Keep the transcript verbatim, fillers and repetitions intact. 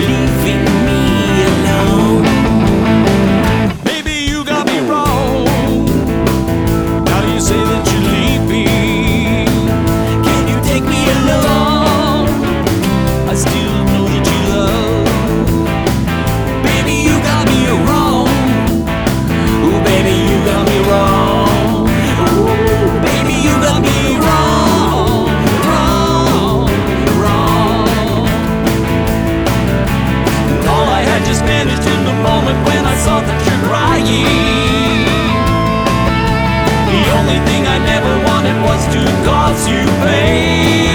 leaving me alone. Maybe you got me wrong. Now you say that you leave me. Can you take me along? I still know that you love. Baby, you got me wrong. Ooh, baby, you got me wrong. Ooh, baby, you got me wrong, wrong, wrong. And all I had just vanished in the moment when I saw that you're crying. The only thing I never wanted was to cause you pain.